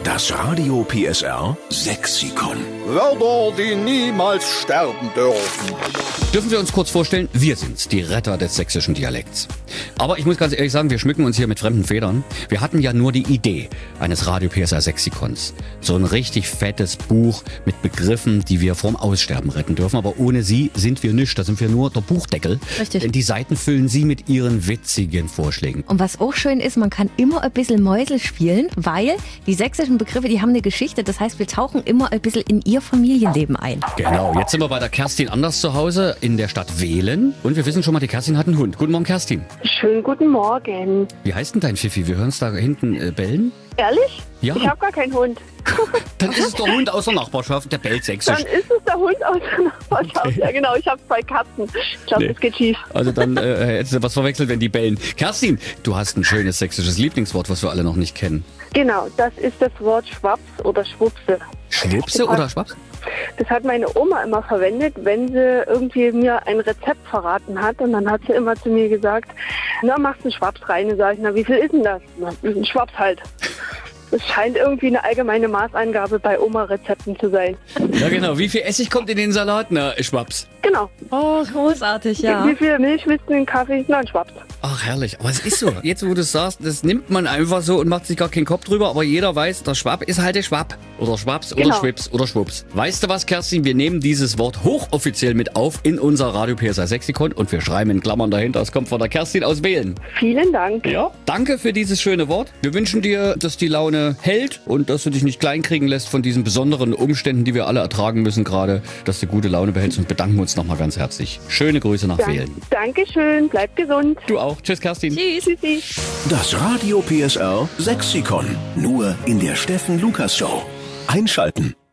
Das Radio PSR Sexikon. Wörter, die niemals sterben dürfen. Dürfen wir uns kurz vorstellen, wir sind's, die Retter des sächsischen Dialekts. Aber ich muss ganz ehrlich sagen, wir schmücken uns hier mit fremden Federn. Wir hatten ja nur die Idee eines Radio PSR Sexikons. So ein richtig fettes Buch mit Begriffen, die wir vorm Aussterben retten dürfen. Aber ohne sie sind wir nichts, da sind wir nur der Buchdeckel. Richtig. Denn die Seiten füllen sie mit ihren witzigen Vorschlägen. Und was auch schön ist, man kann immer ein bisschen Mäusel spielen, weil die sächsischen Begriffe, die haben eine Geschichte. Das heißt, wir tauchen immer ein bisschen in ihr Familienleben ein. Genau, jetzt sind wir bei der Kerstin Anders zu Hause in der Stadt Wehlen. Und wir wissen schon mal, die Kerstin hat einen Hund. Guten Morgen, Kerstin. Schönen guten Morgen. Wie heißt denn dein Pfiffi? Wir hören es da hinten bellen. Ehrlich? Ja. Ich habe gar keinen Hund. Dann ist es der Hund aus der Nachbarschaft, der bellt sächsisch. Dann ist es der Hund aus der Nachbarschaft. Okay. Ja genau, ich habe 2 Katzen. Ich glaube, das geht schief. Also dann hättest du was verwechselt, wenn die bellen. Kerstin, du hast ein schönes sächsisches Lieblingswort, was wir alle noch nicht kennen. Genau, das ist das Wort Schwaps oder Schwupse. Schwupse oder Schwaps? Das hat meine Oma immer verwendet, wenn sie irgendwie mir ein Rezept verraten hat. Und dann hat sie immer zu mir gesagt, na, machst du einen Schwaps rein? Und sag ich, na, wie viel ist denn das? Na, ein Schwaps halt. Das scheint irgendwie eine allgemeine Maßeingabe bei Oma-Rezepten zu sein. Ja genau, wie viel Essig kommt in den Salat? Na, Schwaps. Genau. Oh, großartig, ja. Wie viel Milch willst du in den Kaffee? Na, ein Schwaps. Ach, herrlich. Aber es ist so. Jetzt, wo du es sagst, das nimmt man einfach so und macht sich gar keinen Kopf drüber. Aber jeder weiß, der Schwab ist halt der Schwab. Oder Schwaps oder Genau. Schwips oder Schwups. Weißt du was, Kerstin? Wir nehmen dieses Wort hochoffiziell mit auf in unser Radio PSR Sexikon und wir schreiben in Klammern dahinter, es kommt von der Kerstin aus Wehlen. Vielen Dank. Ja. Danke für dieses schöne Wort. Wir wünschen dir, dass die Laune hält und dass du dich nicht kleinkriegen lässt von diesen besonderen Umständen, die wir alle ertragen müssen gerade, dass du gute Laune behältst und bedanken uns nochmal ganz herzlich. Schöne Grüße nach Wehlen. Dankeschön, bleib gesund. Du auch. Tschüss, Kerstin. Tschüssi. Das Radio PSR Sexikon. Nur in der Steffen Lukas Show. Einschalten.